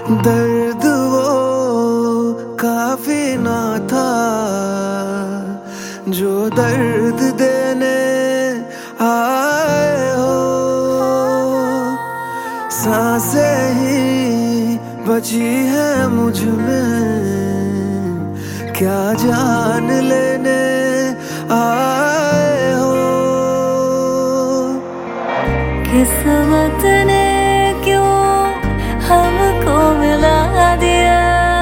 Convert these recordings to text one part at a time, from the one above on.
दर्द वो काफी ना था जो दर्द देने आए हो। सांसें ही बची है मुझ में, क्या जान लेने आए हो। किस्मत ने क्यों हमको मिला दिया,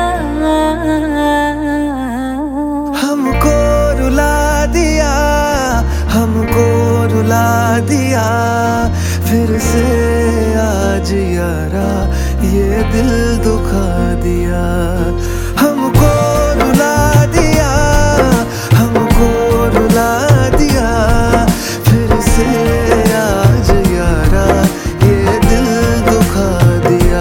हमको रुला दिया, हमको रुला दिया। फिर से आज यारा ये दिल दुखा दिया। हमको रुला दिया, हमको रुला दिया। फिर से आज यारा ये दिल दुखा दिया।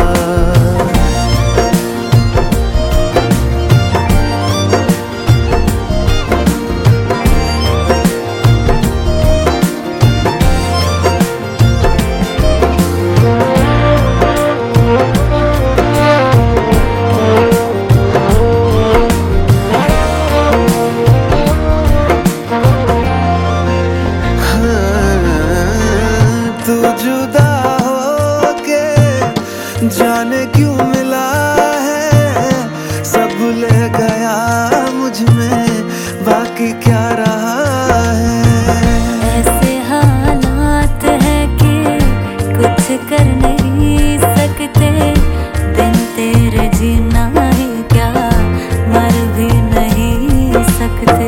तू जुदा होके जाने क्यों मिला है, सब ले गया मुझ में बाकी क्या रहा है। ऐसे हालात हैं कि कुछ कर नहीं सकते, बिन तेरे जीना ही क्या मर भी नहीं सकते।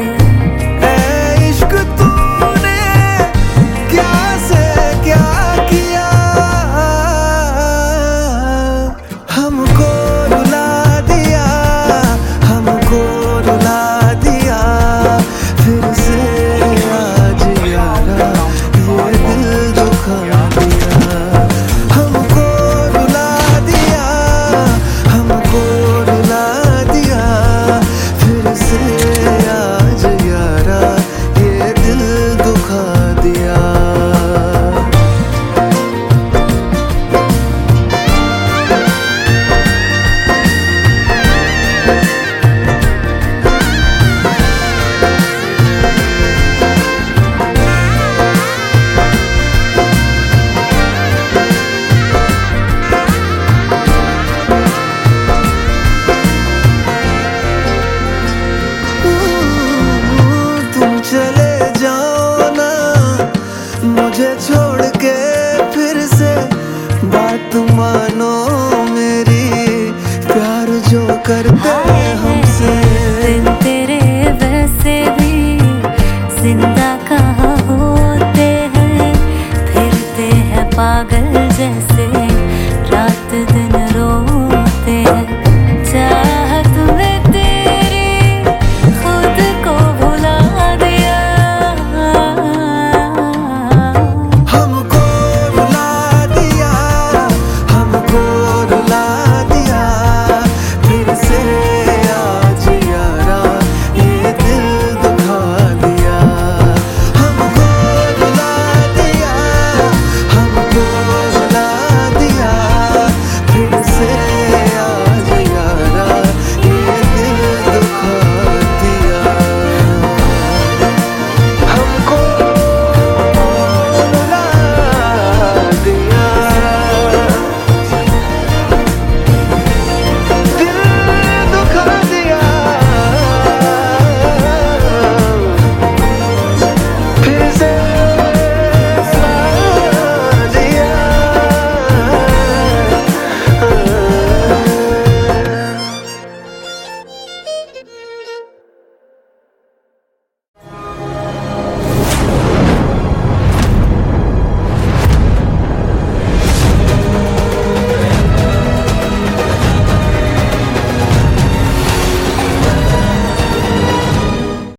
हमको रुला दिया, हमको रुला दिया। फिर से आज यारा ये दिल दुखा दिया। हमको रुला दिया, हमको रुला दिया। फिर से आज यारा ये दिल दुखा दिया। चले जाओ ना मुझे छोड़ के, फिर से बात मानो मेरी, प्यार जो करते हो।